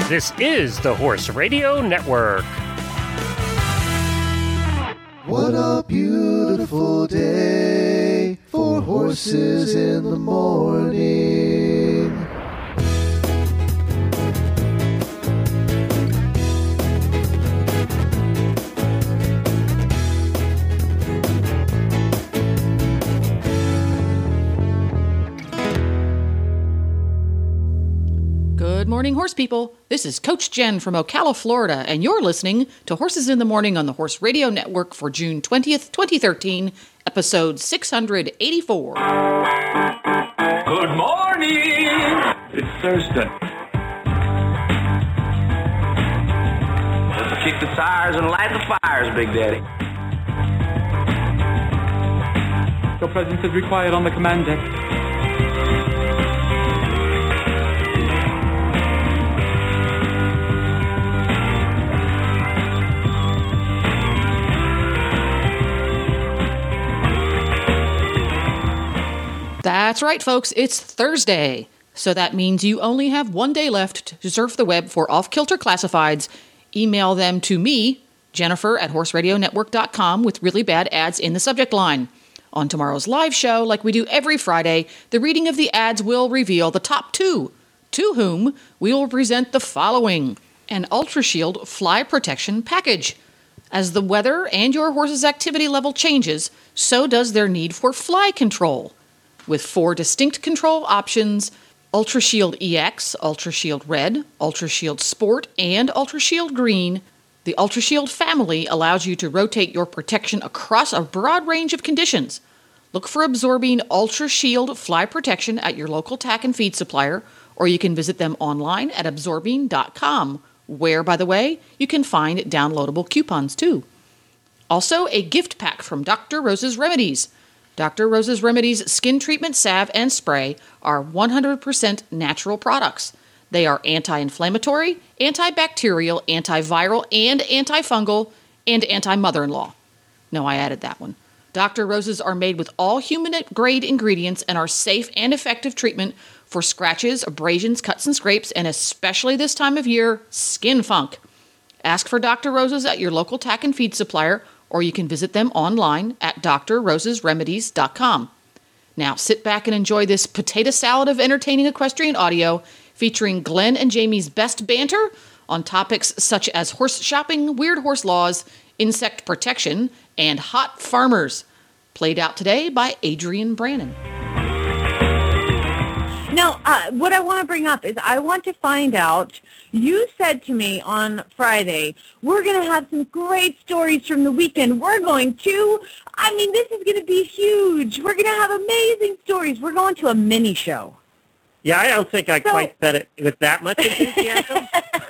This is the Horse Radio Network. What a beautiful day for horses in the morning. Good morning, horse people. This is Coach Jen from Ocala, Florida, and you're listening to Horses in the Morning on the Horse Radio Network for June 20th, 2013, episode 684. Good morning! It's Thursday. Let's kick the tires and light the fires, Big Daddy. Your presence is required on the command deck. That's right, folks. It's Thursday. So that means you only have one day left to surf the web for off-kilter classifieds. Email them to me, Jennifer, at horseradionetwork.com with really bad ads in the subject line. On tomorrow's live show, like we do every Friday, the reading of the ads will reveal the top two, to whom we will present the following: an UltraShield fly protection package. As the weather and your horse's activity level changes, so does their need for fly control. With 4 distinct control options: UltraShield EX, UltraShield Red, UltraShield Sport, and UltraShield Green, the UltraShield family allows you to rotate your protection across a broad range of conditions. Look for Absorbine UltraShield Fly Protection at your local tack and feed supplier, or you can visit them online at absorbine.com, where, by the way, you can find downloadable coupons too. Also, a gift pack from Dr. Rose's Remedies. Dr. Rose's Remedies skin treatment salve and spray are 100% natural products. They are anti-inflammatory, antibacterial, antiviral, and antifungal, and anti-mother-in-law. No, I added that one. Dr. Rose's are made with all human-grade ingredients and are safe and effective treatment for scratches, abrasions, cuts, and scrapes, and especially this time of year, skin funk. Ask for Dr. Rose's at your local tack and feed supplier, or you can visit them online at drrosesremedies.com. Now sit back and enjoy this potato salad of entertaining equestrian audio featuring Glenn and Jamie's best banter on topics such as horse shopping, weird horse laws, insect protection, and hot farmers. Played out today by Adrian Brannon. Now, what I want to bring up is I want to find out, you said to me on Friday, we're going to have some great stories from the weekend. We're going to, this is going to be huge. We're going to have amazing stories. We're going to a mini show. Yeah, I don't think I quite said it with that much enthusiasm.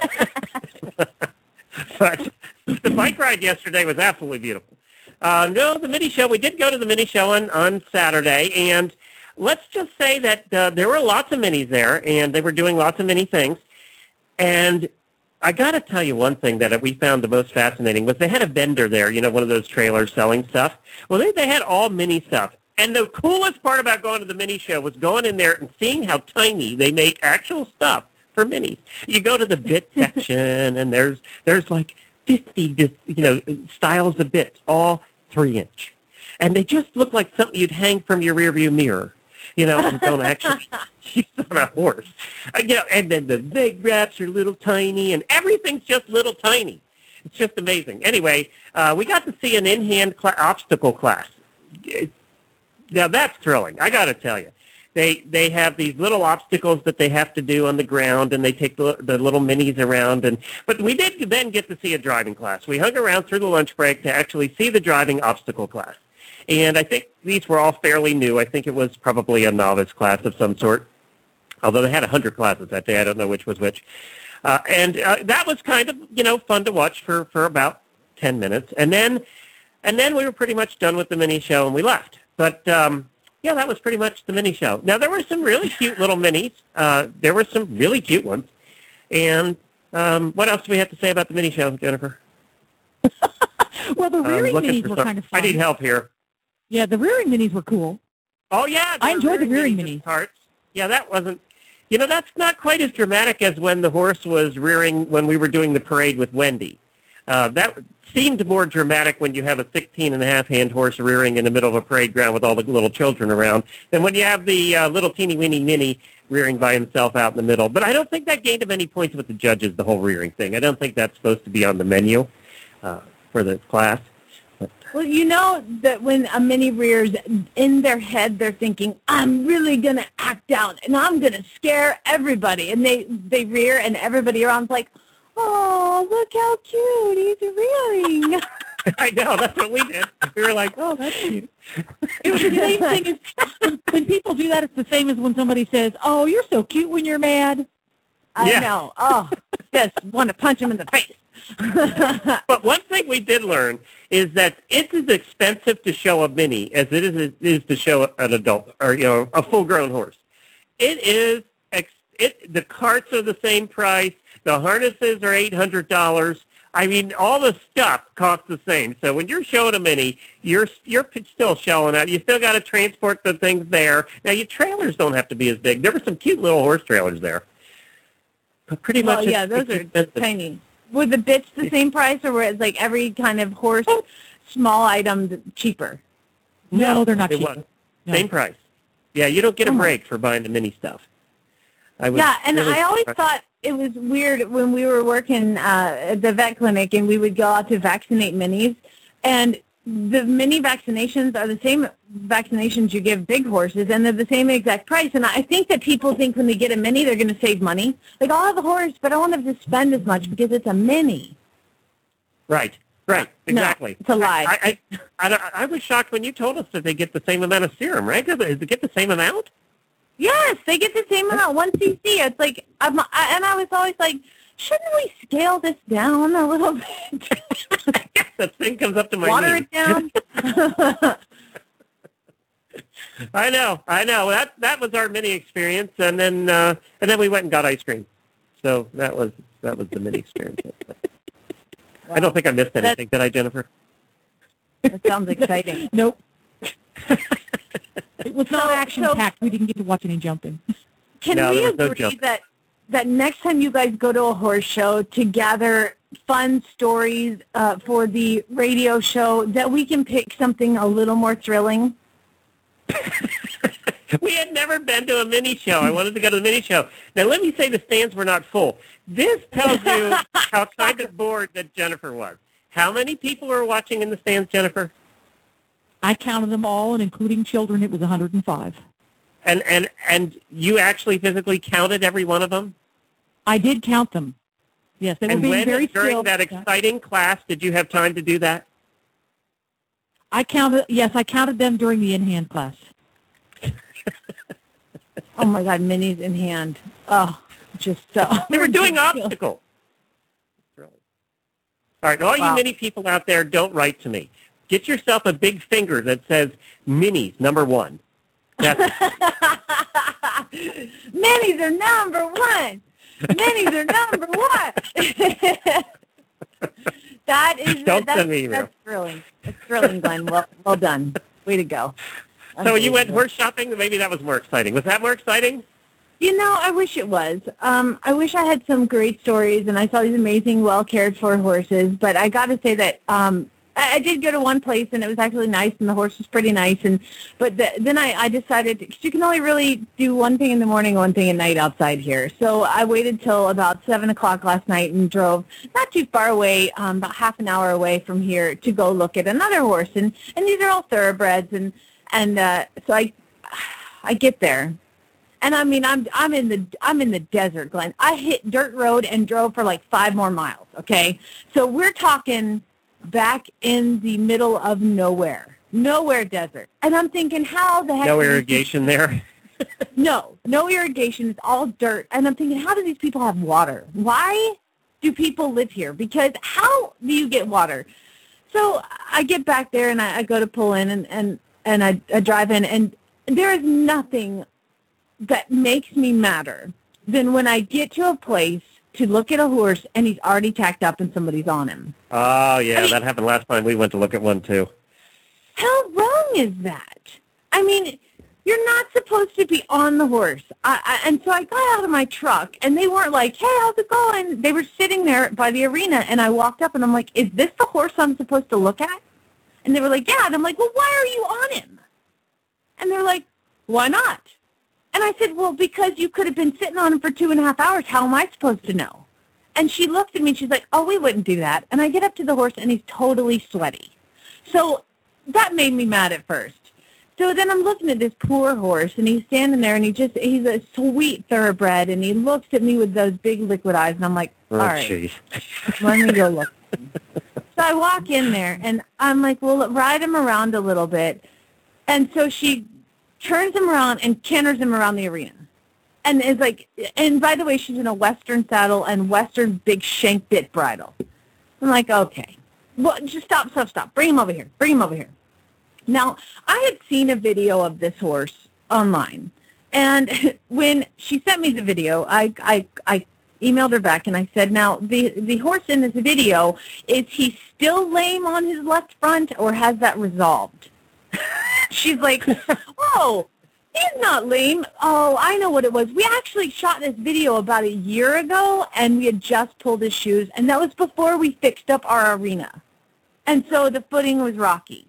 But the bike ride yesterday was absolutely beautiful. No, the mini show, we did go to the mini show on Saturday, and let's just say that there were lots of minis there, and they were doing lots of mini things. And I got to tell you one thing that we found the most fascinating was they had a vendor there, one of those trailers selling stuff. Well, they had all mini stuff. And the coolest part about going to the mini show was going in there and seeing how tiny they make actual stuff for minis. You go to the bit section, and there's like 50, styles of bits, all 3-inch. And they just look like something you'd hang from your rearview mirror. Don't actually use on a horse. And then the leg wraps are little tiny, and everything's just little tiny. It's just amazing. Anyway, we got to see an in-hand obstacle class. Now, that's thrilling, I got to tell you. They have these little obstacles that they have to do on the ground, and they take the little minis around. But we did then get to see a driving class. We hung around through the lunch break to actually see the driving obstacle class. And I think these were all fairly new. I think it was probably a novice class of some sort, although they had 100 classes that day. I don't know which was which. And that was kind of, fun to watch for about 10 minutes. And then we were pretty much done with the mini show, and we left. But, that was pretty much the mini show. Now, there were some really cute little minis. There were some really cute ones. And what else do we have to say about the mini show, Jennifer? Well, the rearing minis were kind of fun. I need help here. Yeah, the rearing minis were cool. Oh, yeah. I enjoyed the rearing minis. Parts. Yeah, that wasn't That's not quite as dramatic as when the horse was rearing when we were doing the parade with Wendy. That seemed more dramatic when you have a 16-and-a-half-hand horse rearing in the middle of a parade ground with all the little children around than when you have the little teeny-weeny mini rearing by himself out in the middle. But I don't think that gained him any points with the judges, the whole rearing thing. I don't think that's supposed to be on the menu for the class. Well, you know that when a mini rears, in their head they're thinking, I'm really going to act out and I'm going to scare everybody. And they rear and everybody around's like, oh, look how cute, he's rearing. I know, that's what we did. We were like, oh, that's cute. It was the same thing as when people do that, it's the same as when somebody says, oh, you're so cute when you're mad. I know. Oh, just want to punch him in the face. But one thing we did learn is that it's as expensive to show a mini as it is to show an adult or a full-grown horse. It is. The carts are the same price. The harnesses are $800. I mean, all the stuff costs the same. So when you're showing a mini, you're still shelling out. You still got to transport the things there. Now your trailers don't have to be as big. There were some cute little horse trailers there. But pretty much, those are tiny. Were the bits the same price, or was like every kind of horse, small item cheaper? No, they're not it cheaper. Was. Same price. Yeah, you don't get a break for buying the mini stuff. I always thought it was weird when we were working at the vet clinic and we would go out to vaccinate minis, and the mini vaccinations are the same vaccinations you give big horses, and they're the same exact price. And I think that people think when they get a mini, they're going to save money. Like, I'll have a horse, but I won't have to spend as much because it's a mini. Right, exactly. No, it's a lie. I was shocked when you told us that they get the same amount of serum, right? Does it get the same amount? Yes, they get the same amount, 1 cc. It's like, and I was always like, shouldn't we scale this down a little bit? That thing comes up to my Water knee. it down. I know. That was our mini experience, and then we went and got ice cream. So that was the mini experience. Wow. I don't think I missed anything, did I, Jennifer? That sounds exciting. Nope. It was not action-packed. We didn't get to watch any jumping. Can we agree that next time you guys go to a horse show to gather fun stories for the radio show, that we can pick something a little more thrilling? We had never been to a mini show. I wanted to go to the mini show. Now, let me say the stands were not full. This tells you how kind of bored that Jennifer was. How many people were watching in the stands, Jennifer? I counted them all, and including children, it was 105. And you actually physically counted every one of them? I did count them. Yes, they were being very still. During that exciting class, did you have time to do that? I counted them during the in-hand class. Oh, my God, minis in hand. Oh, just they were doing obstacles. All right, all you mini people out there, don't write to me. Get yourself a big finger that says minis, number 1. That's minis are number 1. Minis are number 1. That's thrilling. It's thrilling, Glenn. Well done. Way to go. So you went horse shopping? Maybe that was more exciting. Was that more exciting? I wish it was. I wish I had some great stories, and I saw these amazing, well-cared-for horses. But I got to say that I did go to one place, and it was actually nice, and the horse was pretty nice. But then I decided, because you can only really do one thing in the morning, one thing at night outside here. So I waited till about 7 o'clock last night and drove not too far away, about half an hour away from here, to go look at another horse. And these are all thoroughbreds, and so I get there. And I mean, I'm in the desert, Glenn. I hit dirt road and drove for like 5 more miles. Okay, so we're talking back in the middle of nowhere desert. And I'm thinking, how the heck? No irrigation there. No irrigation. It's all dirt. And I'm thinking, how do these people have water? Why do people live here? Because how do you get water? So I get back there and I go to pull in and I drive in, and there is nothing that makes me madder than when I get to a place to look at a horse and he's already tacked up and somebody's on him. Oh, yeah, that happened last time we went to look at one, too. How wrong is that? I mean, You're not supposed to be on the horse. And so I got out of my truck, and they weren't like, hey, how's it going? They were sitting there by the arena, and I walked up, and I'm like, is this the horse I'm supposed to look at? And they were like, yeah. And I'm like, well, why are you on him? And they're like, why not? And I said, well, because you could have been sitting on him for 2.5 hours. How am I supposed to know? And she looked at me, and she's like, oh, we wouldn't do that. And I get up to the horse, and he's totally sweaty. So that made me mad at first. So then I'm looking at this poor horse, and he's standing there, and he's a sweet thoroughbred, and he looks at me with those big liquid eyes, and I'm like, all right, geez. let me go look. So I walk in there, and I'm like, well, ride him around a little bit. And so she turns him around and canters him around the arena. And is like, and by the way, she's in a Western saddle and Western big shank bit bridle. I'm like, okay. Well, just stop. Bring him over here. Now, I had seen a video of this horse online, and when she sent me the video, I emailed her back, and I said, now, the horse in this video, is he still lame on his left front, or has that resolved? She's like, oh, he's not lame. Oh, I know what it was. We actually shot this video about a year ago, and we had just pulled his shoes, and that was before we fixed up our arena. And so the footing was rocky.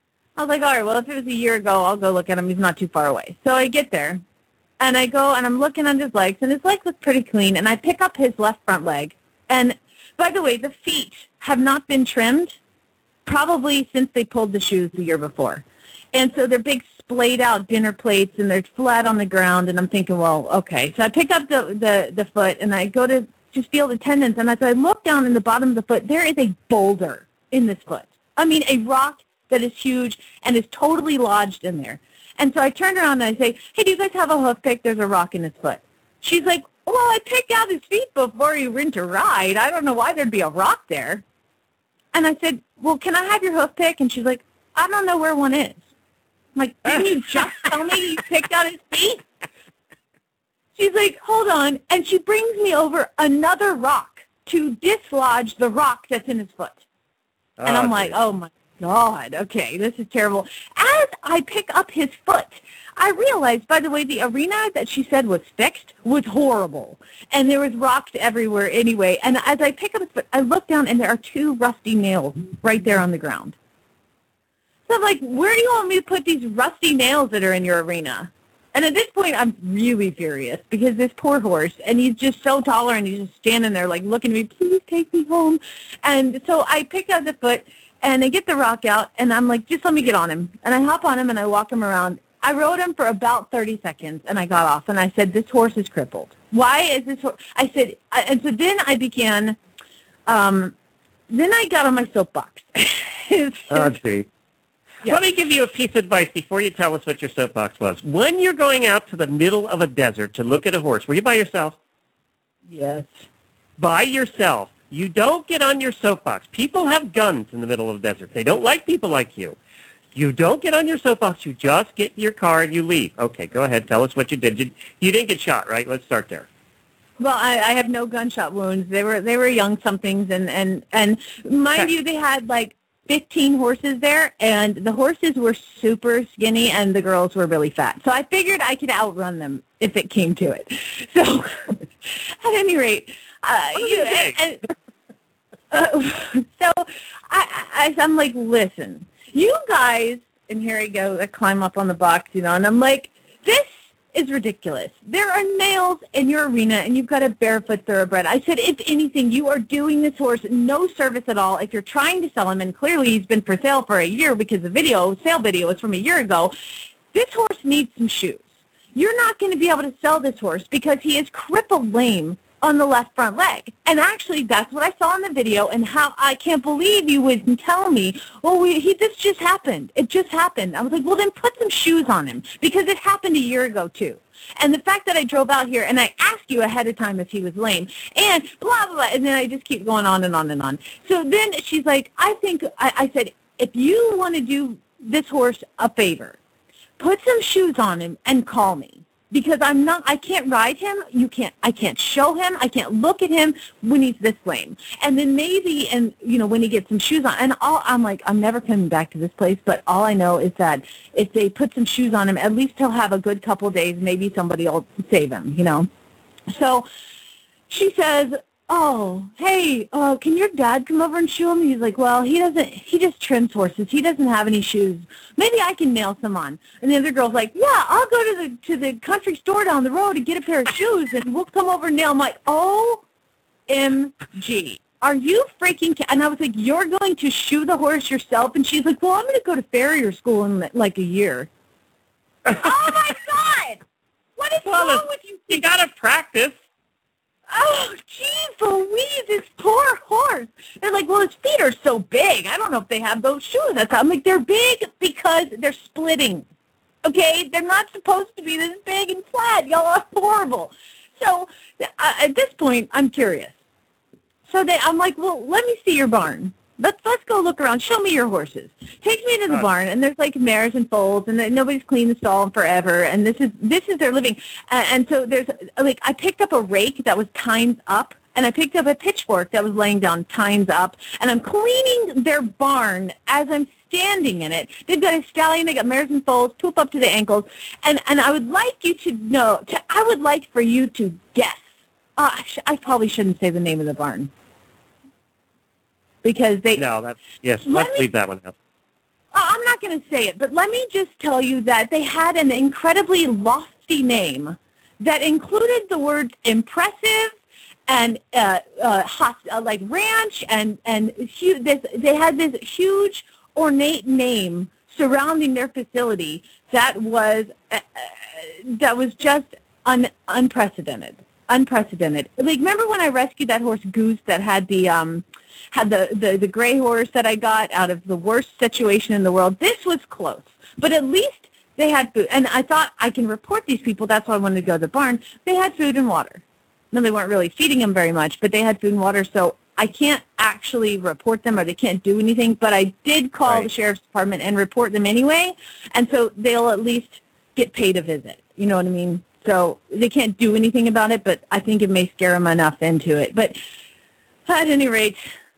I was like, all right, well, if it was a year ago, I'll go look at him. He's not too far away. So I get there, and I go, and I'm looking at his legs, and his legs look pretty clean, and I pick up his left front leg. And, by the way, the feet have not been trimmed probably since they pulled the shoes the year before. And so they're big splayed-out dinner plates, and they're flat on the ground, and I'm thinking, well, okay. So I pick up the foot, and I go to feel the tendons, and as I look down in the bottom of the foot, there is a boulder in this foot. I mean, a rock that is huge and is totally lodged in there. And so I turned around and I say, hey, do you guys have a hoof pick? There's a rock in his foot. She's like, well, I picked out his feet before he went to ride. I don't know why there'd be a rock there. And I said, well, can I have your hoof pick? And she's like, I don't know where one is. I'm like, didn't you just tell me you picked out his feet? She's like, hold on. And she brings me over another rock to dislodge the rock that's in his foot. And I'm like, oh, my God, okay, this is terrible. As I pick up his foot, I realized, by the way, the arena that she said was fixed was horrible. And there was rocks everywhere anyway. And as I pick up his foot, I look down, and there are 2 rusty nails right there on the ground. So I'm like, where do you want me to put these rusty nails that are in your arena? And at this point, I'm really furious because this poor horse, and he's just so taller, and he's just standing there like looking at me, please take me home. And so I pick up the foot, and I get the rock out, and I'm like, just let me get on him. And I hop on him, and I walk him around. I rode him for about 30 seconds, and I got off, and I said, this horse is crippled. Why is this horse? I said, and so then I began, then I got on my soapbox. Oh, gee. Yeah. Let me give you a piece of advice before you tell us what your soapbox was. When you're going out to the middle of a desert to look at a horse, were you by yourself? Yes. By yourself. You don't get on your soapbox. People have guns in the middle of the desert. They don't like people like you. You don't get on your soapbox. You just get in your car and you leave. Okay, go ahead. Tell us what you did. You didn't get shot, right? Let's start there. Well, I have no gunshot wounds. They were young somethings, and mind you, they had like 15 horses there, and the horses were super skinny, and the girls were really fat. So I figured I could outrun them if it came to it. So at any rate, so I'm like, listen, you guys, and here I go, I climb up on the box, and I'm like, this is ridiculous. There are nails in your arena, and you've got a barefoot thoroughbred. I said, if anything, you are doing this horse no service at all. If you're trying to sell him, and clearly he's been for sale for a year because the sale video was from a year ago, this horse needs some shoes. You're not going to be able to sell this horse because he is crippled lame on the left front leg. And actually, that's what I saw in the video, and how I can't believe you would tell me, oh, this just happened. It just happened. I was like, well, then put some shoes on him, because it happened a year ago, too. And the fact that I drove out here, and I asked you ahead of time if he was lame, and blah, blah, blah, and then I just keep going on and on and on. So then she's like, I said, if you want to do this horse a favor, put some shoes on him and call me. because I can't ride him. I can't show him. I can't look at him when he's this lame. And then maybe, and when he gets some shoes on, and I'm like, I'm never coming back to this place, but all I know is that if they put some shoes on him, at least he'll have a good couple of days. Maybe somebody will save him, So she says, oh, hey, can your dad come over and shoe him? He's like, well, he just trims horses. He doesn't have any shoes. Maybe I can nail some on. And the other girl's like, yeah, I'll go to the country store down the road and get a pair of shoes, and we'll come over and nail them. I'm like, OMG. Are you freaking And I was like, you're going to shoe the horse yourself? And she's like, well, I'm going to go to farrier school in like a year. Oh, my God. What is wrong with you? You got to practice. Oh, geez Louise, this poor horse. They're like, well, his feet are so big. I don't know if they have those shoes. I'm like, they're big because they're splitting. Okay? They're not supposed to be this big and flat. Y'all are horrible. So at this point, I'm curious. So I'm like, well, let me see your barn. Let's go look around. Show me your horses. Takes me to the barn, and there's like mares and foals, and nobody's cleaned the stall in forever. And this is their living. And so there's like, I picked up a rake that was tines up, and I picked up a pitchfork that was laying down tines up, and I'm cleaning their barn as I'm standing in it. They've got a stallion, they got mares and foals, poop up to the ankles, and I would like you to know. I would like for you to guess. I probably shouldn't say the name of the barn. Because let's leave that one out. I'm not going to say it, but let me just tell you that they had an incredibly lofty name that included the words impressive and like ranch and huge. They had this huge ornate name surrounding their facility that was just unprecedented. Unprecedented. Like, remember when I rescued that horse Goose that had the gray horse that I got out of the worst situation in the world? This was close, but at least they had food. And I thought, I can report these people. That's why I wanted to go to the barn. They had food and water. No, they weren't really feeding them very much, but they had food and water. So I can't actually report them, or they can't do anything. But I did call the sheriff's department and report them anyway. And so they'll at least get paid a visit. You know what I mean? So they can't do anything about it, but I think it may scare them enough into it. But at any rate,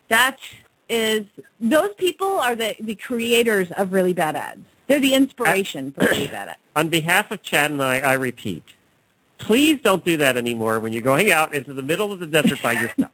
those people are the creators of really bad ads. They're the inspiration for really bad ads. On behalf of Chad and I repeat, please don't do that anymore when you're going out into the middle of the desert by yourself.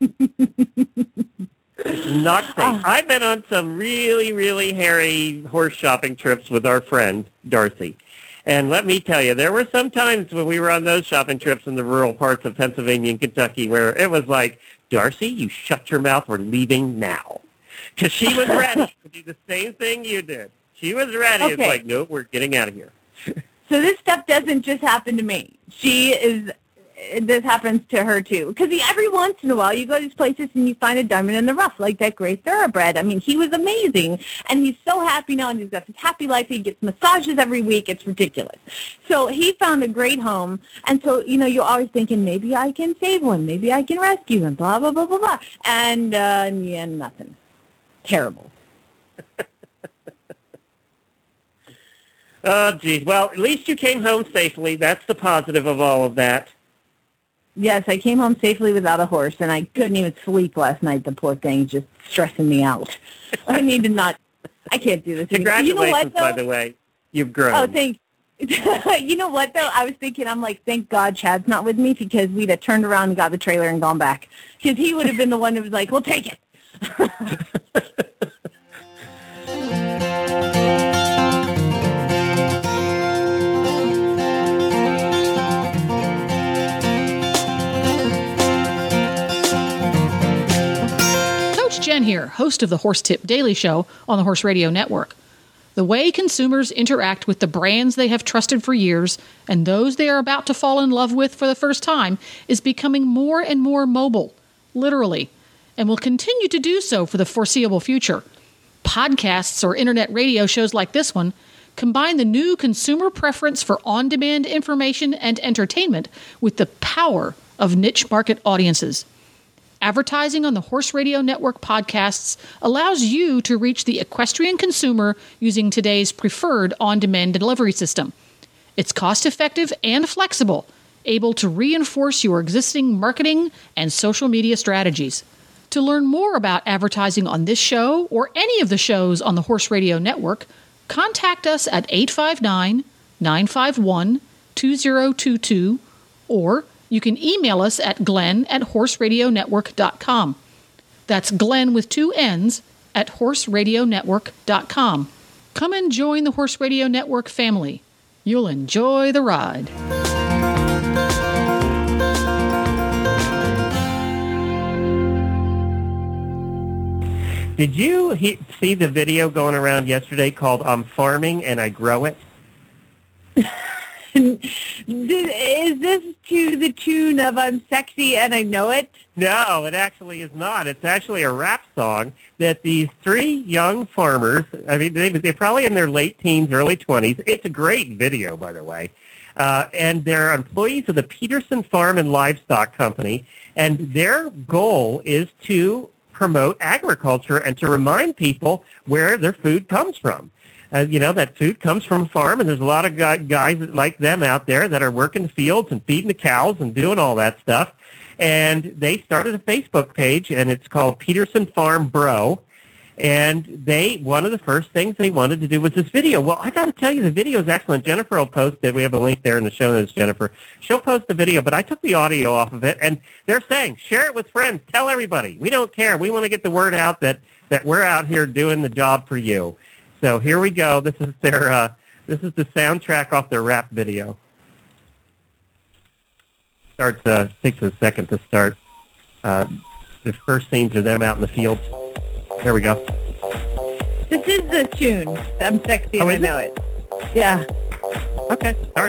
It's not safe. I've been on some really, really hairy horse shopping trips with our friend, Darcy. And let me tell you, there were some times when we were on those shopping trips in the rural parts of Pennsylvania and Kentucky where it was like, Darcy, you shut your mouth, we're leaving now. Because she was ready to do the same thing you did. She was ready. Okay. It's like, nope, we're getting out of here. So this stuff doesn't just happen to me. This happens to her too. Because every once in a while you go to these places and you find a diamond in the rough, like that Great Thoroughbred. I mean, he was amazing, and he's so happy now, and he's got this happy life. He gets massages every week. It's ridiculous. So he found a great home, and so, you're always thinking, maybe I can save one, maybe I can rescue him, blah, blah, blah, blah, blah. And nothing. Terrible. Oh, geez. Well, at least you came home safely. That's the positive of all of that. Yes, I came home safely without a horse, and I couldn't even sleep last night. The poor thing's just stressing me out. I can't do this. Congratulations, you know what, by the way. You've grown. Oh, thanks. You know what, though? I was thinking, I'm like, thank God Chad's not with me, because we'd have turned around and got the trailer and gone back. Because he would have been the one that was like, we'll take it. Jen here, host of the Horse Tip Daily Show on the Horse Radio Network. The way consumers interact with the brands they have trusted for years and those they are about to fall in love with for the first time is becoming more and more mobile, literally, and will continue to do so for the foreseeable future. Podcasts or internet radio shows like this one combine the new consumer preference for on-demand information and entertainment with the power of niche market audiences. Advertising on the Horse Radio Network podcasts allows you to reach the equestrian consumer using today's preferred on-demand delivery system. It's cost-effective and flexible, able to reinforce your existing marketing and social media strategies. To learn more about advertising on this show or any of the shows on the Horse Radio Network, contact us at 859-951-2022, or you can email us at glenn@horseradionetwork.com. That's Glenn with 2 N's at horseradionetwork.com. Come and join the Horse Radio Network family. You'll enjoy the ride. Did you see the video going around yesterday called "I'm Farming and I Grow It"? Is this to the tune of "I'm Sexy and I Know It"? No, it actually is not. It's actually a rap song that these 3 young farmers, I mean, they're probably in their late teens, early 20s. It's a great video, by the way. And they're employees of the Peterson Farm and Livestock Company, and their goal is to promote agriculture and to remind people where their food comes from. That food comes from a farm, and there's a lot of guys like them out there that are working the fields and feeding the cows and doing all that stuff. And they started a Facebook page, and it's called Peterson Farm Bro. And one of the first things they wanted to do was this video. Well, I got to tell you, the video is excellent. Jennifer will post it. We have a link there in the show notes, Jennifer. She'll post the video, but I took the audio off of it, and they're saying, share it with friends. Tell everybody. We don't care. We want to get the word out that we're out here doing the job for you. So here we go. This is the soundtrack off their rap video. Takes a second to start. The first scenes are them out in the fields. There we go. This is the tune. "I'm Sexy and I Know It." Yeah. Okay. Sorry.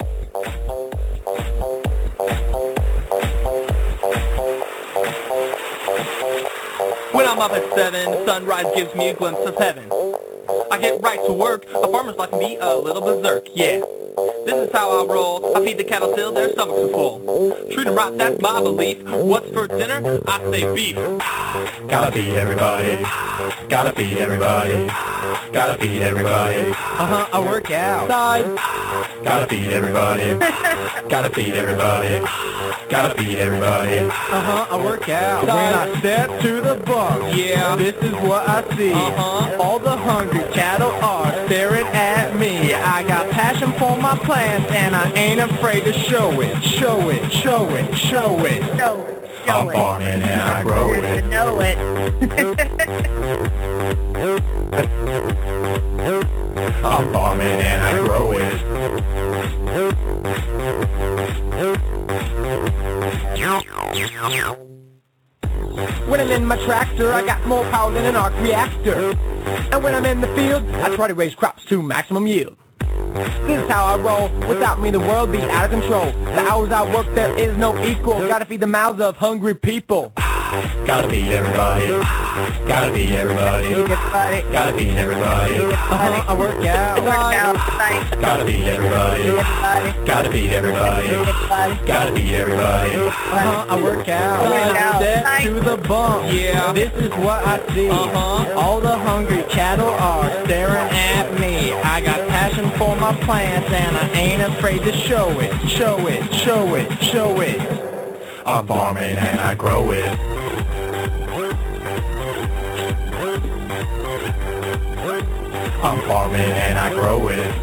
When I'm up at 7, sunrise gives me a glimpse of heaven. I get right to work, a farmer's life can be a little berserk, yeah. This is how I roll, I feed the cattle till their stomachs are full. Treat them right, that's my belief. What's for dinner? I say beef. Gotta feed everybody, gotta feed everybody, gotta feed everybody. I work outside. Gotta feed everybody, gotta feed everybody, gotta feed everybody. I work out. When I step to the bunk, yeah, this is what I see. All the hungry cattle are staring at me. I got passion for my plants and I ain't afraid to show it. Show it, show it, show it. I'm farming and I grow it. Know it. I'm farming and I grow it. When I'm in my tractor, I got more power than an arc reactor. And when I'm in the field, I try to raise crops to maximum yield. This is how I roll. Without me, the world be out of control. The hours I work, there is no equal. Gotta feed the mouths of hungry people. Gotta feed everybody, gotta feed everybody, gotta feed everybody. I work out. Gotta feed everybody, gotta feed everybody, gotta feed everybody. I work out. When I step to the bump, yeah, this is what I see. All the hungry cattle are staring at me. I got passion for my plants and I ain't afraid to show it. Show it, show it, show it. I'm farming and I grow it. I'm farming and I grow it.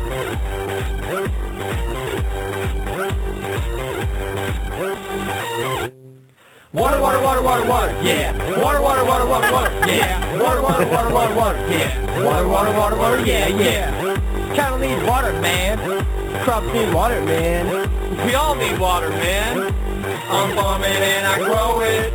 Water, water, water, water, water, yeah. Water, water, water, water, water, yeah. Water, water, water, water, water, yeah. Water, water, water, water, yeah, yeah. Cattle need water, man. Crops need water, man. We all need water, man. I'm farming and I grow it.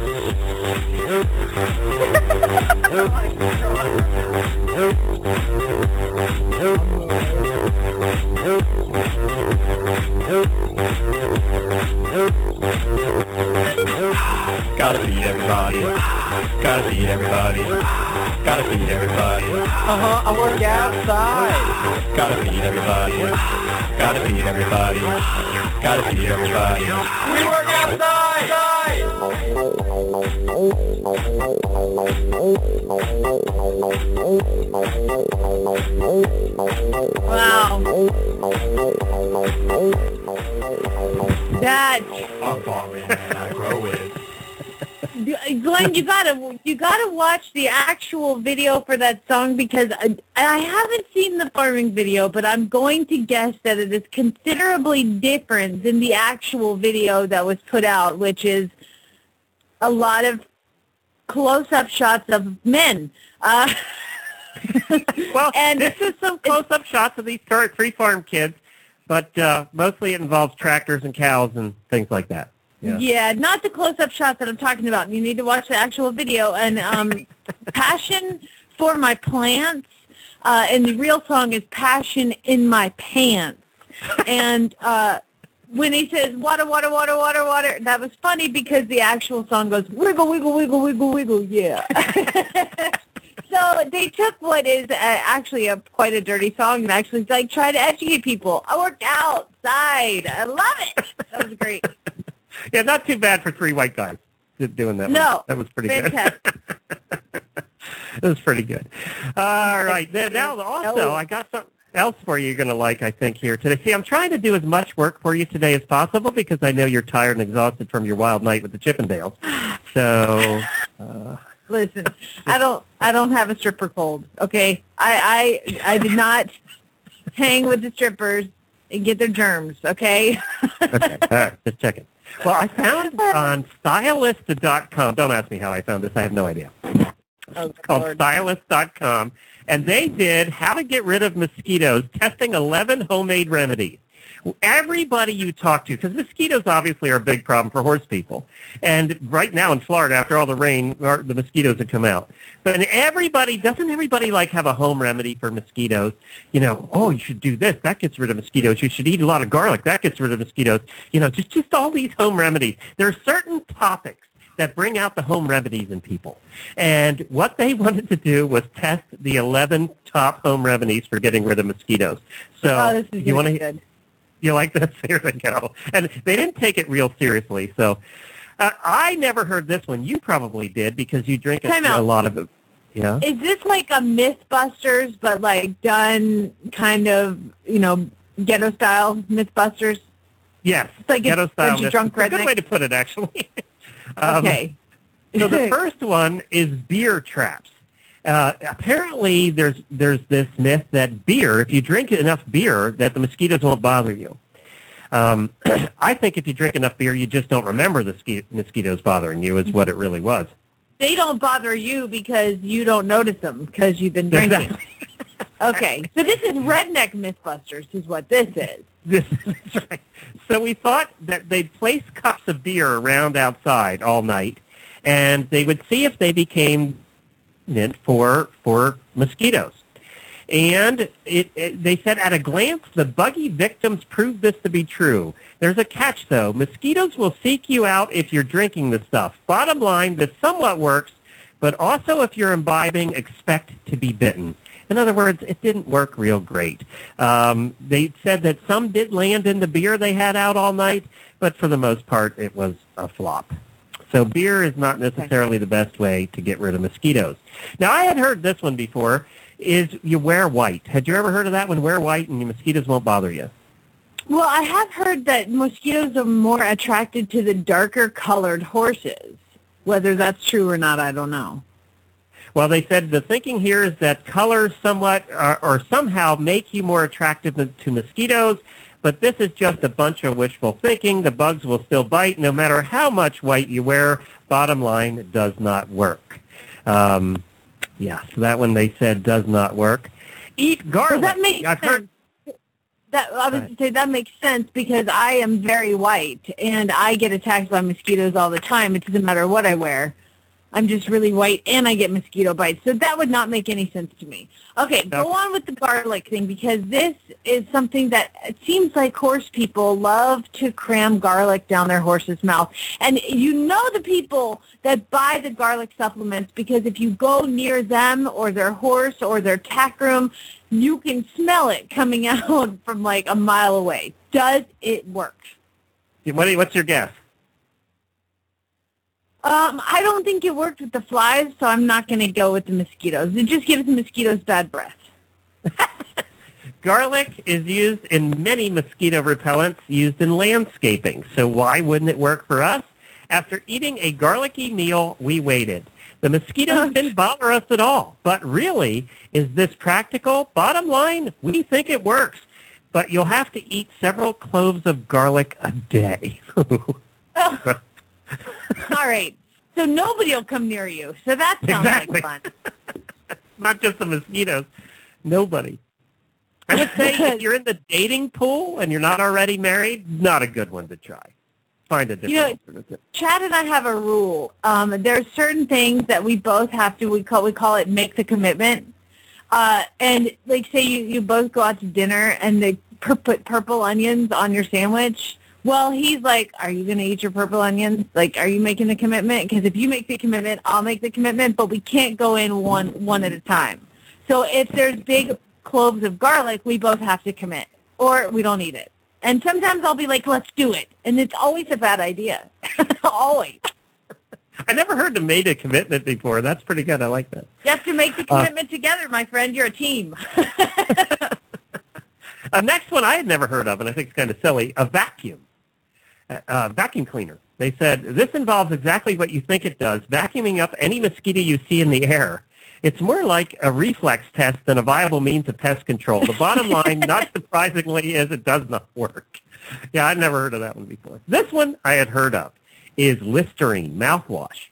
Gotta feed everybody, gotta feed everybody, gotta feed everybody. I work outside. Gotta feed everybody, gotta feed everybody, gotta feed everybody. We work outside. Wow. That. Glenn, you gotta watch the actual video for that song because I haven't seen the farming video, but I'm going to guess that it is considerably different than the actual video that was put out, which is a lot of close-up shots of men. Well, and this is some close-up shots of these tree farm kids, but mostly it involves tractors and cows and things like that. Yeah, not the close-up shots that I'm talking about. You need to watch the actual video. And Passion for My Plants, and the real song is Passion in My Pants. And when he says, water, water, water, water, water, that was funny because the actual song goes, wiggle, wiggle, wiggle, wiggle, wiggle, yeah. So they took what is actually quite a dirty song and actually try to educate people. I worked outside. I love it. That was great. Yeah, not too bad for three white guys doing that. No, that was pretty fantastic. good. It was pretty good. All right. Now, also, I got something else for you you're going to like, I think, here today. See, I'm trying to do as much work for you today as possible because I know you're tired and exhausted from your wild night with the Chippendales. So, listen, I don't have a stripper cold. Okay, I did not hang with the strippers and get their germs. Okay. Okay. All right. Just checking. Well, I found on Stylist.com. Don't ask me how I found this. I have no idea. It's called Stylist.com, and they did how to get rid of mosquitoes, testing 11 homemade remedies. Everybody you talk to, because mosquitoes obviously are a big problem for horse people, and right now in Florida, after all the rain, the mosquitoes have come out. But doesn't everybody like have a home remedy for mosquitoes? You know, oh, you should do this. That gets rid of mosquitoes. You should eat a lot of garlic. That gets rid of mosquitoes. You know, just all these home remedies. There are certain topics that bring out the home remedies in people. And what they wanted to do was test the 11 top home remedies for getting rid of mosquitoes. So this is you want to good. You like this? Here they go. And they didn't take it real seriously. So I never heard this one. You probably did because you drink a lot of it. Yeah. Is this like a Mythbusters, but like done kind of, ghetto style Mythbusters? Yes. It's like ghetto style. It's a good way to put it, actually. Okay. So the first one is beer traps. Apparently, there's this myth that beer, if you drink enough beer, that the mosquitoes won't bother you. I think if you drink enough beer, you just don't remember the mosquitoes bothering you is what it really was. They don't bother you because you don't notice them because you've been drinking. Exactly. Okay, so this is Redneck Mythbusters is what this is. This is right. So we thought that they'd place cups of beer around outside all night, and they would see if they became for mosquitoes. And they said at a glance, the buggy victims proved this to be true. There's a catch, though. Mosquitoes will seek you out if you're drinking the stuff. Bottom line, this somewhat works, but also if you're imbibing, expect to be bitten. In other words, it didn't work real great. They said that some did land in the beer they had out all night, but for the most part, it was a flop. So beer is not necessarily the best way to get rid of mosquitoes. Now, I had heard this one before, is you wear white. Had you ever heard of that one, wear white and your mosquitoes won't bother you? Well, I have heard that mosquitoes are more attracted to the darker colored horses. Whether that's true or not, I don't know. Well, they said the thinking here is that colors somewhat or somehow make you more attractive to mosquitoes, but this is just a bunch of wishful thinking. The bugs will still bite no matter how much white you wear. Bottom line, it does not work. So that one they said does not work. Eat garlic. Does that make sense? I was going to say that makes sense because I am very white and I get attacked by mosquitoes all the time. It doesn't matter what I wear. I'm just really white and I get mosquito bites. So that would not make any sense to me. Okay, go on with the garlic thing because this is something that it seems like horse people love to cram garlic down their horse's mouth. And you know the people that buy the garlic supplements because if you go near them or their horse or their tack room, you can smell it coming out from like a mile away. Does it work? What's your guess? I don't think it worked with the flies, so I'm not going to go with the mosquitoes. It just gives the mosquitoes bad breath. Garlic is used in many mosquito repellents used in landscaping. So why wouldn't it work for us? After eating a garlicky meal, we waited. The mosquitoes didn't bother us at all. But really, is this practical? Bottom line, we think it works. But you'll have to eat several cloves of garlic a day. All right. So nobody will come near you. So that sounds like fun. Not just the mosquitoes. Nobody. I would say if you're in the dating pool and you're not already married, not a good one to try. Find a different alternative. Chad and I have a rule. There's certain things that we both have to, we call it make the commitment. And like say you both go out to dinner and they put purple onions on your sandwich. Well, he's like, are you going to eat your purple onions? Like, are you making the commitment? Because if you make the commitment, I'll make the commitment, but we can't go in one at a time. So if there's big cloves of garlic, we both have to commit, or we don't eat it. And sometimes I'll be like, let's do it. And it's always a bad idea. Always. I never heard them made a commitment before. That's pretty good. I like that. You have to make the commitment together, my friend. You're a team. Next one I had never heard of, and I think it's kind of silly, a vacuum. Vacuum cleaner. They said, this involves exactly what you think it does, vacuuming up any mosquito you see in the air. It's more like a reflex test than a viable means of pest control. The bottom line, not surprisingly, is it does not work. Yeah, I'd never heard of that one before. This one I had heard of is Listerine mouthwash.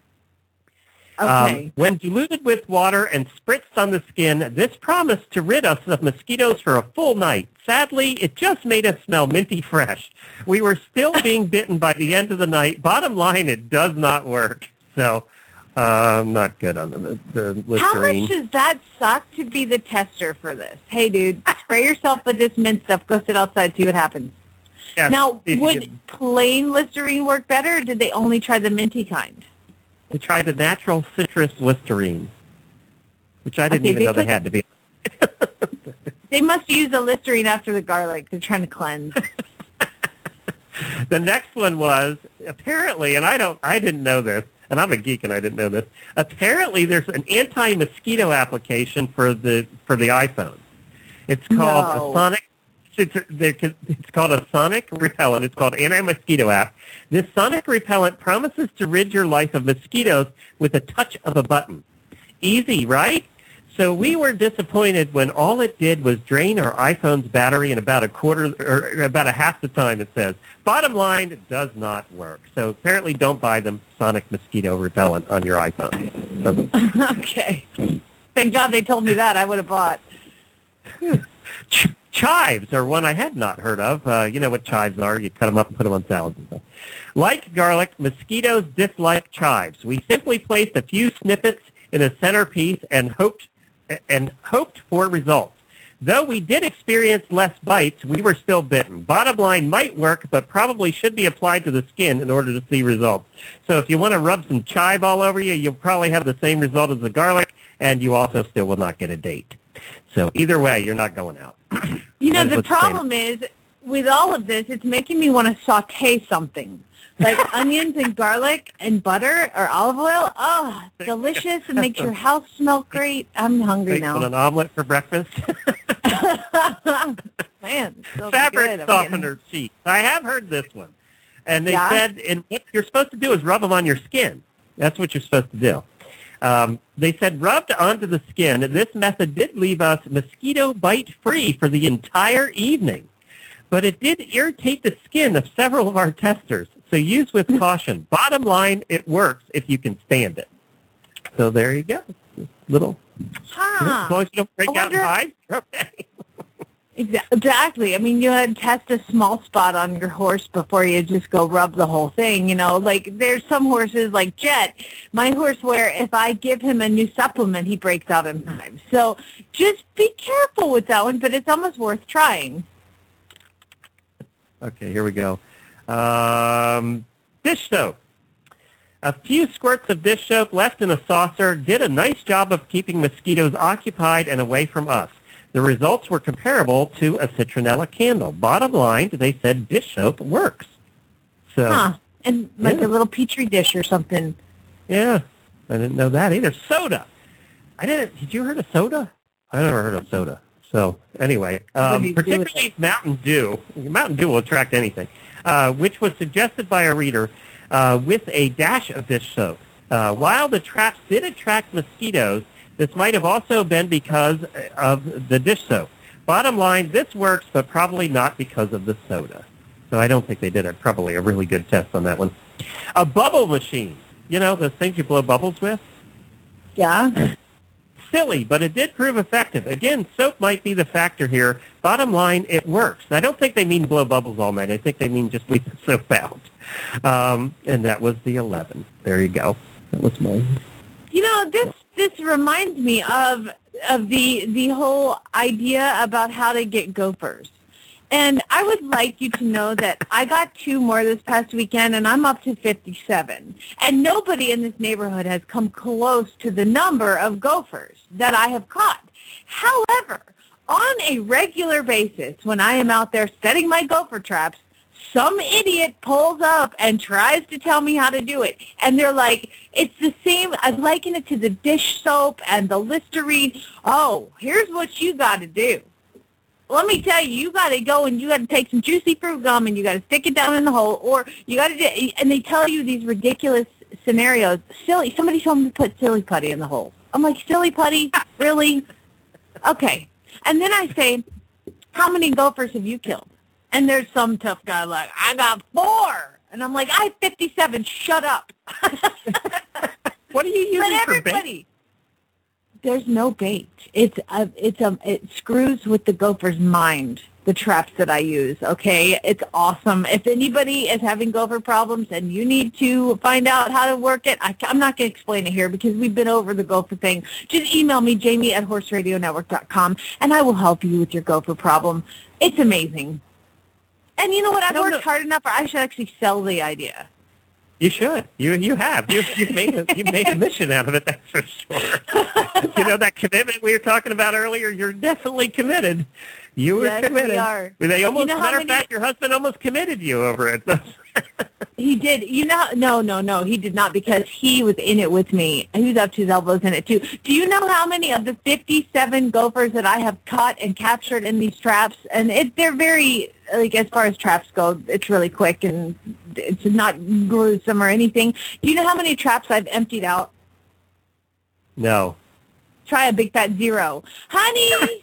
Okay. When diluted with water and spritzed on the skin, this promised to rid us of mosquitoes for a full night. Sadly, it just made us smell minty fresh. We were still being bitten by the end of the night. Bottom line, it does not work. So I'm not good on the Listerine. How much does that suck to be the tester for this? Hey, dude, spray yourself with this mint stuff. Go sit outside, see what happens. Yes, now, would plain Listerine work better, or did they only try the minty kind? They tried the natural citrus Listerine, which I didn't even know they had to be. They must use the Listerine after the garlic. They're trying to cleanse. The next one was, apparently, and I didn't know this, and I'm a geek and I didn't know this, apparently there's an anti-mosquito application for the iPhone. It's called a Sonic. It's called a Sonic Repellent. It's called Anti-Mosquito App. This Sonic Repellent promises to rid your life of mosquitoes with a touch of a button. Easy, right? So we were disappointed when all it did was drain our iPhone's battery in about a half the time, it says. Bottom line, it does not work. So apparently don't buy them Sonic Mosquito Repellent on your iPhone. Okay. Thank God they told me that. I would have bought. Chives are one I had not heard of. You know what chives are. You cut them up and put them on salads and stuff. Like garlic, mosquitoes dislike chives. We simply placed a few snippets in a centerpiece and hoped for results. Though we did experience less bites, we were still bitten. Bottom line, might work, but probably should be applied to the skin in order to see results. So if you want to rub some chive all over you, you'll probably have the same result as the garlic, and you also still will not get a date. So either way, you're not going out. You know, the problem is, with all of this, it's making me want to saute something. Like onions and garlic and butter or olive oil. Oh, delicious. It makes your house smell great. I'm hungry now. An omelet for breakfast. Man, so fabric good. softener sheets. I have heard this one. And they said, and what you're supposed to do is rub them on your skin. That's what you're supposed to do. They said rubbed onto the skin. This method did leave us mosquito bite-free for the entire evening. But it did irritate the skin of several of our testers. So use with caution. Bottom line, it works if you can stand it. So there you go. Little. As long as you don't break out in hives, okay. Exactly. I mean, you had to test a small spot on your horse before you just go rub the whole thing. You know, like there's some horses like Jet, my horse, where if I give him a new supplement, he breaks out in hives. So just be careful with that one, but it's almost worth trying. Okay, here we go. Dish soap. A few squirts of dish soap left in a saucer did a nice job of keeping mosquitoes occupied and away from us. The results were comparable to a citronella candle. Bottom line, they said dish soap works. So And like Yeah. a little Petri dish or something. Yeah, I didn't know that either. Soda. Did you heard of soda? I never heard of soda. So anyway, What do you do with particularly Mountain Dew. Mountain Dew will attract anything, which was suggested by a reader with a dash of dish soap. While the traps did attract mosquitoes, this might have also been because of the dish soap. Bottom line, this works, but probably not because of the soda. So I don't think they did probably a really good test on that one. A bubble machine. You know, those things you blow bubbles with? Yeah. Silly, but it did prove effective. Again, soap might be the factor here. Bottom line, it works. I don't think they mean blow bubbles all night. I think they mean just leave the soap out. And that was the 11. There you go. That was mine. You know, this reminds me of the whole idea about how to get gophers. And I would like you to know that I got 2 more this past weekend, and I'm up to 57. And nobody in this neighborhood has come close to the number of gophers that I have caught. However, on a regular basis, when I am out there setting my gopher traps, some idiot pulls up and tries to tell me how to do it. And they're like, it's the same. I liken it to the dish soap and the Listerine. Oh, here's what you got to do. Let me tell you, you got to go and you got to take some juicy fruit gum and you got to stick it down in the hole, or you got to, and they tell you these ridiculous scenarios. Silly. Somebody told me to put silly putty in the hole. I'm like, silly putty? Really? Okay. And then I say, how many gophers have you killed? And there's some tough guy like, I got 4. And I'm like, I have 57. Shut up. What are you using for bait? There's no bait. It screws with the gopher's mind, the traps that I use, okay? It's awesome. If anybody is having gopher problems and you need to find out how to work it, I'm not going to explain it here because we've been over the gopher thing. Just email me, jamie@horseradionetwork.com, and I will help you with your gopher problem. It's amazing. And you know what? I've worked hard enough, or I should actually sell the idea. You should. You have. You've made a mission out of it, that's for sure. You know, that commitment we were talking about earlier, you're definitely committed. You were committed. We are. They almost, matter of fact, your husband almost committed you over it. He did. You know, no, he did not, because he was in it with me. He was up to his elbows in it, too. Do you know how many of the 57 gophers that I have caught and captured in these traps? And they're very, like, as far as traps go, it's really quick and it's not gruesome or anything. Do you know how many traps I've emptied out? No. Try a big fat 0. Honey,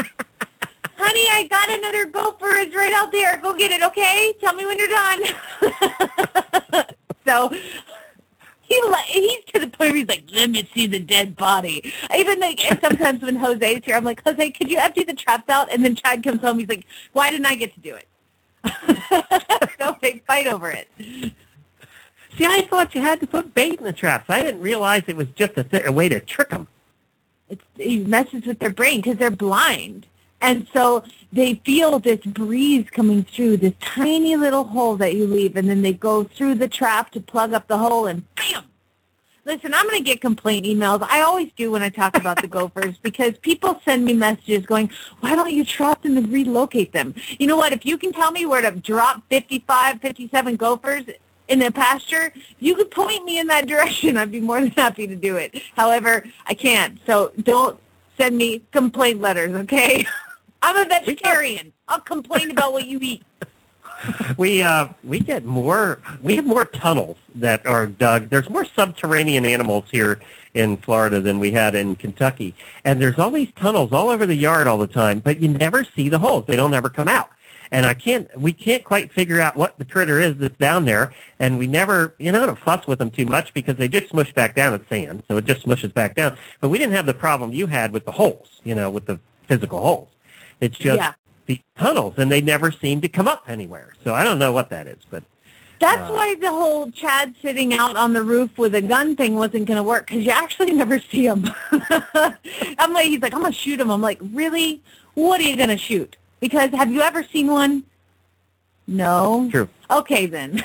I got another gopher. It's right out there. Go get it, okay? Tell me when you're done. So he's to the point where he's like, let me see the dead body. Even like sometimes when Jose's here, I'm like, Jose, could you empty the traps out? And then Chad comes home. He's like, why didn't I get to do it? No big fight over it. See, I thought you had to put bait in the traps. I didn't realize it was just a way to trick them. He messes with their brain because they're blind. And so they feel this breeze coming through this tiny little hole that you leave, and then they go through the trap to plug up the hole, and bam! Listen, I'm going to get complaint emails. I always do when I talk about the gophers, because people send me messages going, why don't you trap them and relocate them? You know what? If you can tell me where to drop 55, 57 gophers in a pasture, you could point me in that direction. I'd be more than happy to do it. However, I can't. So don't send me complaint letters, okay? I'm a vegetarian. I'll complain about what you eat. We have more tunnels that are dug. There's more subterranean animals here in Florida than we had in Kentucky. And there's all these tunnels all over the yard all the time, but you never see the holes. They don't ever come out. And we can't quite figure out what the critter is that's down there, and we never, don't fuss with them too much because they just smush back down at sand, so it just smushes back down. But we didn't have the problem you had with the holes, with the physical holes. It's just the tunnels, and they never seem to come up anywhere. So I don't know what that is, but that's why the whole Chad sitting out on the roof with a gun thing wasn't going to work, because you actually never see him. He's like, I'm going to shoot him. I'm like, really? What are you going to shoot? Because have you ever seen one? No. True. Okay, then.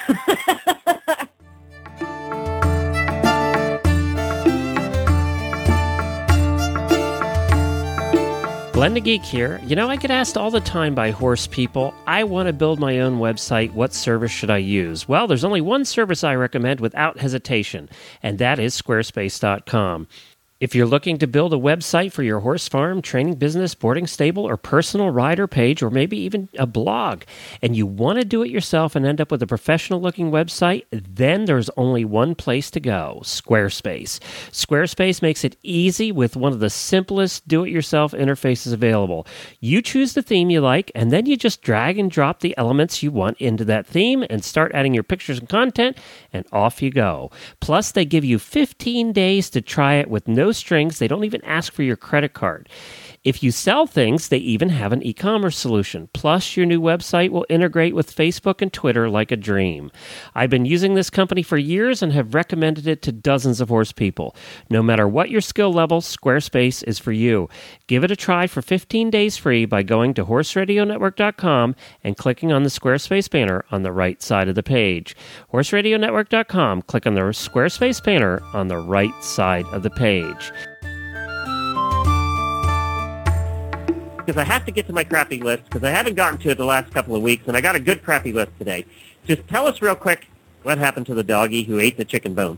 Glenn the Geek here. You know, I get asked all the time by horse people, I want to build my own website. What service should I use? Well, there's only one service I recommend without hesitation, and that is Squarespace.com. If you're looking to build a website for your horse farm, training business, boarding stable, or personal rider page, or maybe even a blog, and you want to do it yourself and end up with a professional-looking website, then there's only one place to go, Squarespace. Squarespace makes it easy with one of the simplest do-it-yourself interfaces available. You choose the theme you like, and then you just drag and drop the elements you want into that theme and start adding your pictures and content, and off you go. Plus, they give you 15 days to try it with no strings. They don't even ask for your credit card. If you sell things, they even have an e-commerce solution. Plus, your new website will integrate with Facebook and Twitter like a dream. I've been using this company for years and have recommended it to dozens of horse people. No matter what your skill level, Squarespace is for you. Give it a try for 15 days free by going to horseradionetwork.com and clicking on the Squarespace banner on the right side of the page. horseradionetwork.com, click on the Squarespace banner on the right side of the page. Because I have to get to my crappy list, because I haven't gotten to it the last couple of weeks, and I got a good crappy list today. Just tell us real quick what happened to the doggie who ate the chicken bones.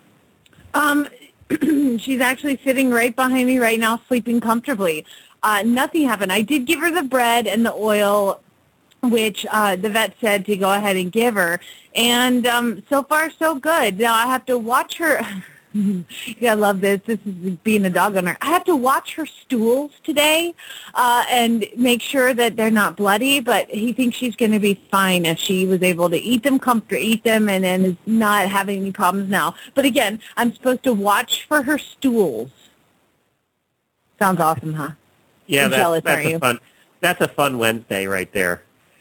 She's actually sitting right behind me right now, sleeping comfortably. Nothing happened. I did give her the bread and the oil, which the vet said to go ahead and give her. And so far, so good. Now I have to watch her. Yeah, I love this. This is being a dog owner. I have to watch her stools today and make sure that they're not bloody, but he thinks she's going to be fine if she was able to eat them and then is not having any problems now. But again, I'm supposed to watch for her stools. Sounds awesome, huh? Yeah, jealous, aren't you? That's a fun Wednesday right there.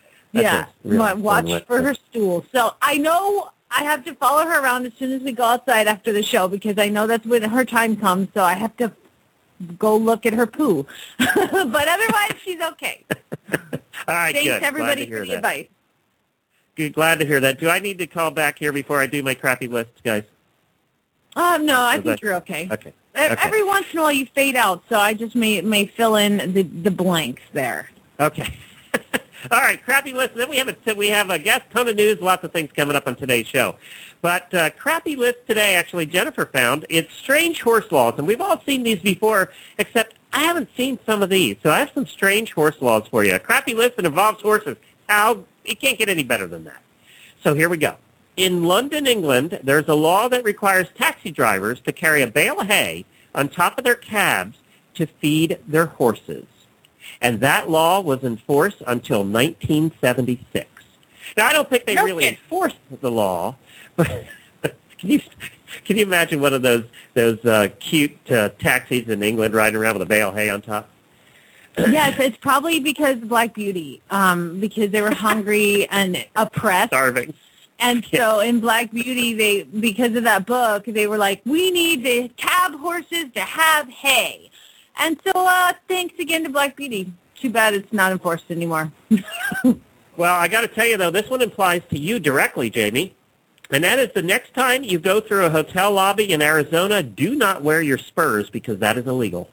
Watch for her stools. So I know I have to follow her around as soon as we go outside after the show because I know that's when her time comes, so I have to go look at her poo. But otherwise, she's okay. All right, Thanks, good. everybody, for the advice. Good, glad to hear that. Do I need to call back here before I do my crappy list, guys? No, I think you're okay. Okay. Every once in a while you fade out, so I just may fill in the blanks there. Okay. All right, crappy list. Then we have a guest, ton of news, lots of things coming up on today's show. But crappy list today, actually, Jennifer found, it's strange horse laws. And we've all seen these before, except I haven't seen some of these. So I have some strange horse laws for you. A crappy list that involves horses. It can't get any better than that. So here we go. In London, England, there's a law that requires taxi drivers to carry a bale of hay on top of their cabs to feed their horses. And that law was in force until 1976. Now, I don't think they really enforced the law, but can you imagine one of those cute taxis in England riding around with a bale of hay on top? Yes, it's probably because of Black Beauty, because they were hungry and oppressed. Starving. And so in Black Beauty, because of that book, they were like, we need the cab horses to have hay. And so thanks again to Black Beauty. Too bad it's not enforced anymore. Well, I got to tell you, though, this one applies to you directly, Jamie. And that is the next time you go through a hotel lobby in Arizona, do not wear your spurs because that is illegal.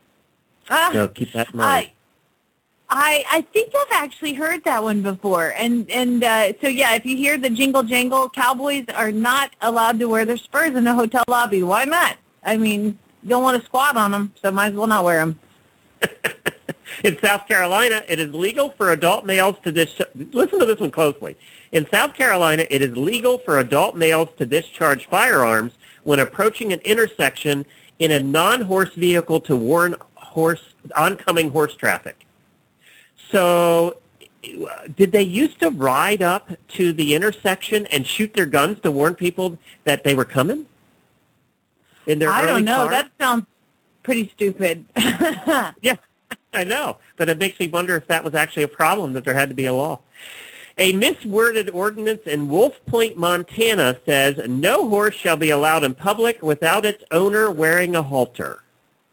So keep that in mind. I think I've actually heard that one before. And so, yeah, if you hear the jingle jangle, cowboys are not allowed to wear their spurs in a hotel lobby. Why not? I mean, you don't want to squat on them, so might as well not wear them. In South Carolina, it is legal for adult males to listen to this one closely. In South Carolina, it is legal for adult males to discharge firearms when approaching an intersection in a non-horse vehicle to warn oncoming horse traffic. So did they used to ride up to the intersection and shoot their guns to warn people that they were coming? In their I don't know. Car? That sounds pretty stupid. Yeah, I know. But it makes me wonder if that was actually a problem, that there had to be a law. A misworded ordinance in Wolf Point, Montana says no horse shall be allowed in public without its owner wearing a halter.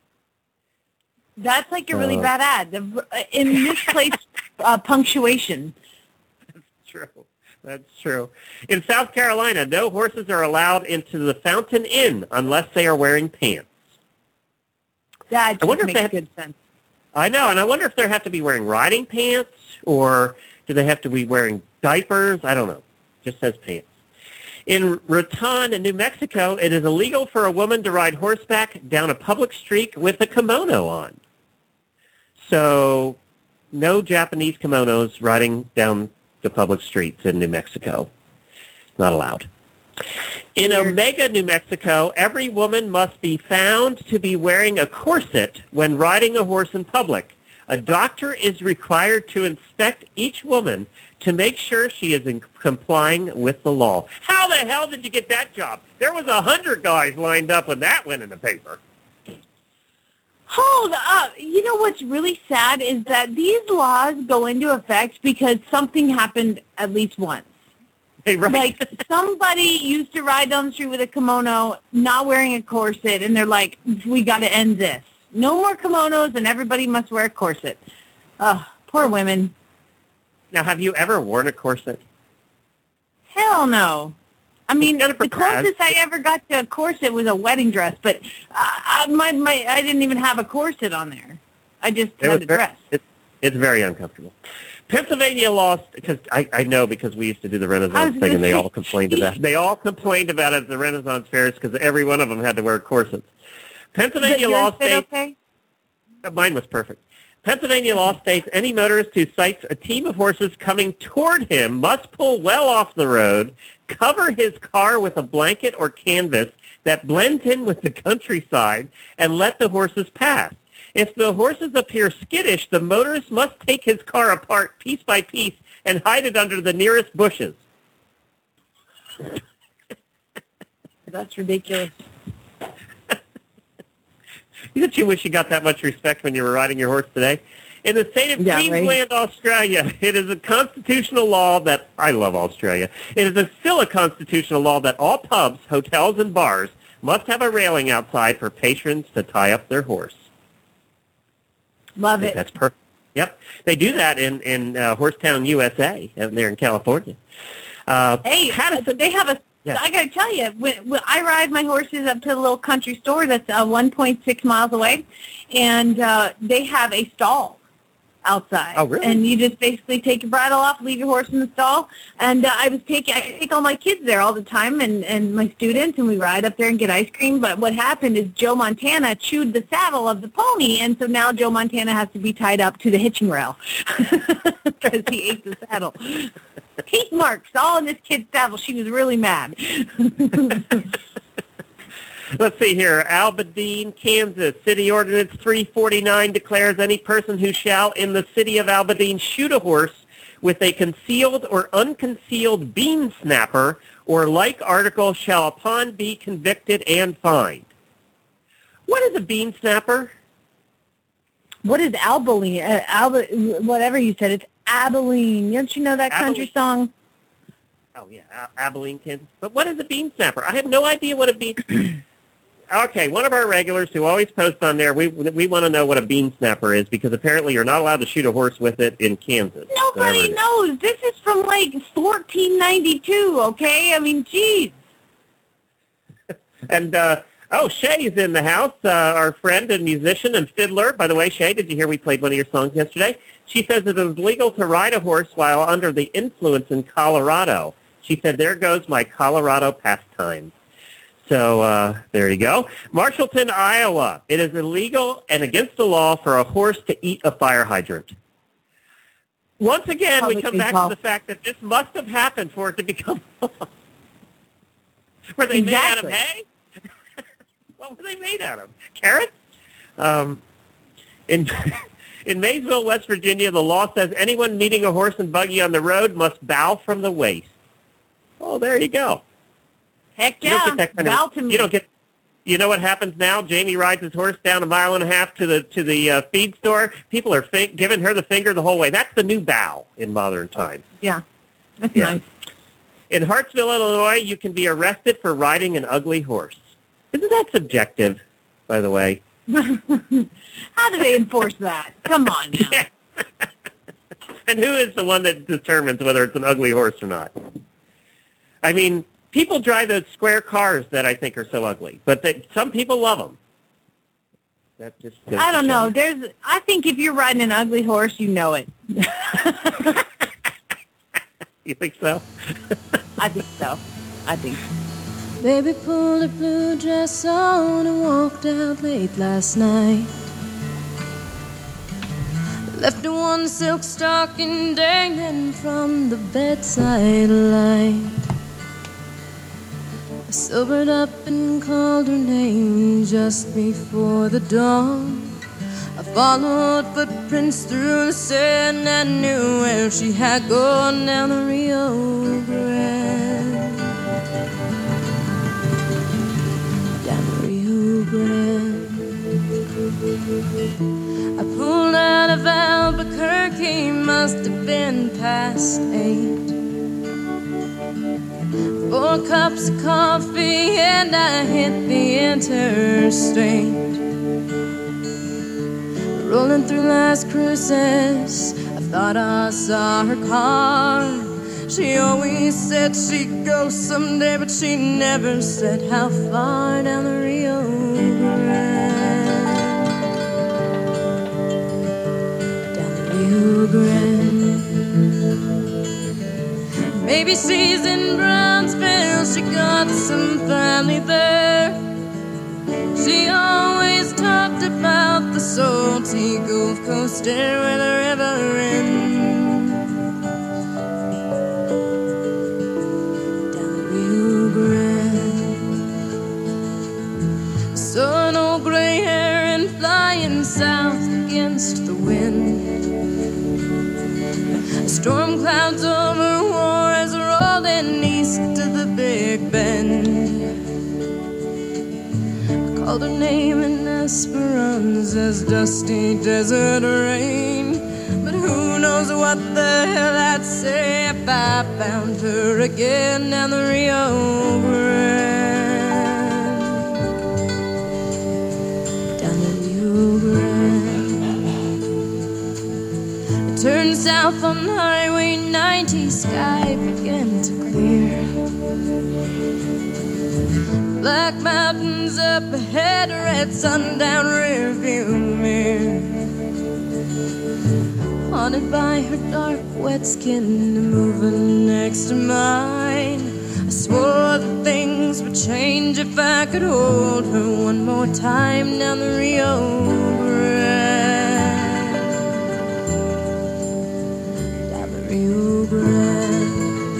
That's like a really bad ad. In misplaced punctuation. That's true. That's true. In South Carolina, no horses are allowed into the Fountain Inn unless they are wearing pants. That just makes good sense. I know, and I wonder if they have to be wearing riding pants, or do they have to be wearing diapers? I don't know. Just says pants. In Raton, in New Mexico, it is illegal for a woman to ride horseback down a public street with a kimono on. So, no Japanese kimonos riding down the public streets in New Mexico. Not allowed. In Omega, New Mexico, every woman must be found to be wearing a corset when riding a horse in public. A doctor is required to inspect each woman to make sure she is complying with the law. How the hell did you get that job? There was 100 guys lined up when that went in the paper. Hold up. You know what's really sad is that these laws go into effect because something happened at least once. Hey, right. Like somebody used to ride down the street with a kimono, not wearing a corset, and they're like, we got to end this. No more kimonos, and everybody must wear a corset. Poor women. Now, have you ever worn a corset? Hell no. I mean, the closest I ever got to a corset was a wedding dress, but I didn't even have a corset on there. I just had a dress. It's very uncomfortable. Pennsylvania lost, because I know because we used to do the Renaissance thing, and they all complained about it. They all complained about it at the Renaissance fairs because every one of them had to wear corsets. Pennsylvania law states... Okay? Mine was perfect. Pennsylvania law states any motorist who sights a team of horses coming toward him must pull well off the road, cover his car with a blanket or canvas that blends in with the countryside, and let the horses pass. If the horses appear skittish, the motorist must take his car apart piece by piece and hide it under the nearest bushes. That's ridiculous. Don't you wish you got that much respect when you were riding your horse today? In the state of Queensland, Australia, it is a constitutional law that, I love Australia, it is still a constitutional law that all pubs, hotels, and bars must have a railing outside for patrons to tie up their horse. Love it. That's perfect. Yep. They do that in Horsetown, USA, there in California. Hey, they have a... Yeah. I got to tell you, when I ride my horses up to the little country store that's 1.6 miles away, and they have a stall outside. Oh, really? And you just basically take your bridle off, leave your horse in the stall. And I take all my kids there all the time and my students, and we ride up there and get ice cream. But what happened is Joe Montana chewed the saddle of the pony, and so now Joe Montana has to be tied up to the hitching rail because he ate the saddle. Teeth marks all in this kid's saddle. She was really mad. Let's see here. Albadine, Kansas. City Ordinance 349 declares any person who shall in the city of Albadine shoot a horse with a concealed or unconcealed bean snapper or like article shall upon be convicted and fined. What is a bean snapper? What is Abilene? Whatever you said, it's Abilene. Don't you know that country song? Oh, yeah, Abilene, Kansas. But what is a bean snapper? I have no idea what a bean... Okay, one of our regulars who always posts on there, we want to know what a bean snapper is because apparently you're not allowed to shoot a horse with it in Kansas. Nobody knows. This is from like 1492, okay? I mean, geez. And, Shay's in the house, our friend and musician and fiddler. By the way, Shay, did you hear we played one of your songs yesterday? She says it is legal to ride a horse while under the influence in Colorado. She said, there goes my Colorado pastime. So there you go. Marshallton, Iowa. It is illegal and against the law for a horse to eat a fire hydrant. Once again, we come back to the fact that this must have happened for it to become law. Were they made out of hay? What were they made out of? Carrots? In Maysville, West Virginia, the law says anyone meeting a horse and buggy on the road must bow from the waist. Oh, there you go. Heck yeah, bow to me. You know what happens now? Jamie rides his horse down 1.5 miles to the feed store. People are giving her the finger the whole way. That's the new bow in modern times. Yeah, that's nice. In Hartsville, Illinois, you can be arrested for riding an ugly horse. Isn't that subjective, by the way? How do they enforce that? Come on now. And who is the one that determines whether it's an ugly horse or not? I mean, people drive those square cars that I think are so ugly, but some people love them. That just I don't know. I think if you're riding an ugly horse, you know it. You think so? I think so. Baby pulled a blue dress on and walked out late last night. Left one silk stocking dangling from the bedside light. I sobered up and called her name just before the dawn. I followed footprints through the sand and knew where she had gone, down the Rio Grande. Down the Rio Grande. I pulled out of Albuquerque, must have been past 8. 4 cups of coffee and I hit the interstate. Rolling through Las Cruces, I thought I saw her car. She always said she'd go someday, but she never said how far, down the Rio Grande. Down the Rio Grande. Maybe she's in Brownsville, she got some family there. She always talked about the salty Gulf Coast air where the river ends. Down the Rio Grande. Saw an old gray heron flying south against the wind. Storm clouds over Juarez rolling east to the Big Bend. Called her name in Esperanza's dusty desert rain. But who knows what the hell I'd say if I found her again, down the Rio Grande. Down the Rio Grande. I turned south on Highway 90, sky began to clear. Black mountains up ahead, red sundown rear view mirror. Haunted by her dark wet skin moving next to mine. I swore that things would change if I could hold her one more time, down the Rio Grande. Down the Rio Grande.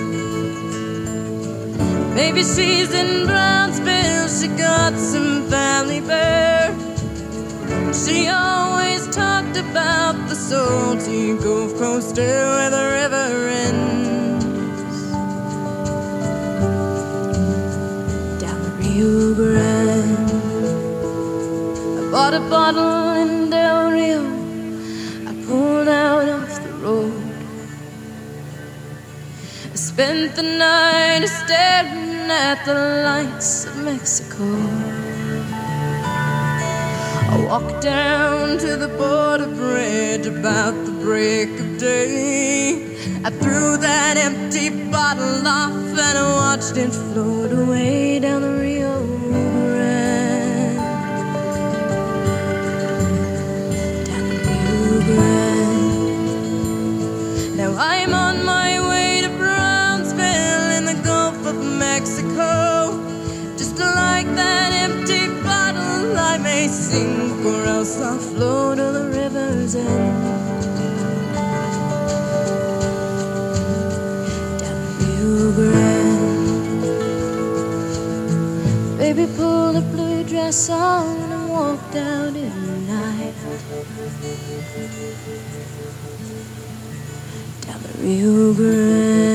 Maybe she's in Brownsville, she got some family there. She always talked about the salty Gulf Coast air where the river ends. Down the Rio Grande. I bought a bottle in Del Rio, I pulled out off the road. I spent the night staring at the lights of Mexico. I walked down to the border bridge about the break of day. I threw that empty bottle off and I watched it float away, down the Rio Grande. Down the Rio Grande. Now I'm on my way to Brownsville in the Gulf of Mexico. Just like that empty bottle, I may sink or else I'll float to the river's end. Down the Rio Grande. Baby pulled a blue dress on and walked out in the night. Down the Rio Grande.